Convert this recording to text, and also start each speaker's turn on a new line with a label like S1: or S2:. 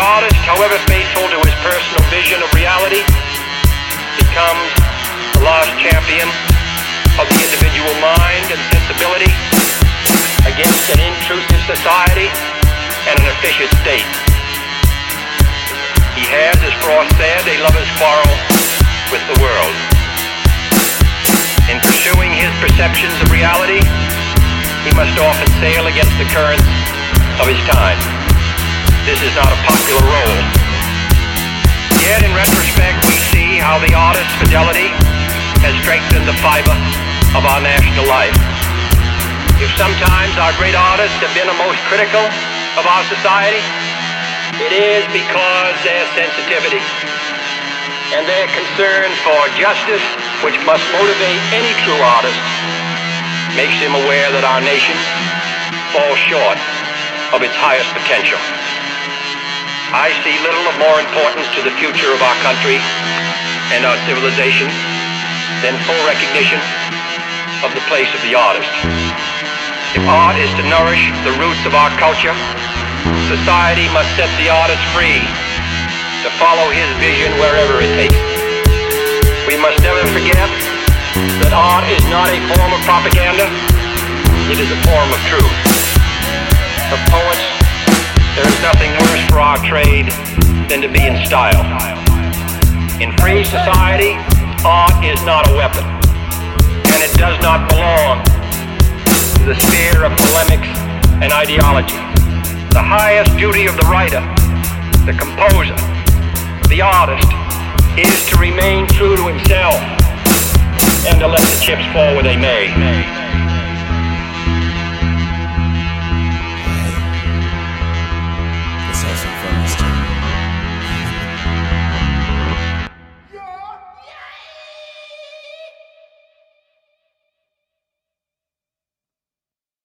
S1: artist, however faithful to his personal vision of reality, becomes the lost champion of the individual mind and sensibility against an intrusive society and an efficient state. He has, as Frost said, a lover's quarrel with the world. In pursuing his perceptions of reality, he must often sail against the currents of his time. This is not a popular role. Yet, in retrospect, we see how the artist's fidelity has strengthened the fiber of our national life. If sometimes our great artists have been the most critical of our society, it is because their sensitivity and their concern for justice, which must motivate any true artist, makes him aware that our nation falls short of its highest potential. I see little of more importance to the future of our country and our civilization than full recognition of the place of the artist. If art is to nourish the roots of our culture, society must set the artist free to follow his vision wherever it takes him. We must never forget that art is not a form of propaganda, it is a form of truth. For poets, there is nothing worse for our trade than to be in style. In free society, art is not a weapon, and it does not belong to the sphere of polemics and ideology. The highest duty of the writer, the composer, the artist, is to remain true to himself and to let the chips fall where they may.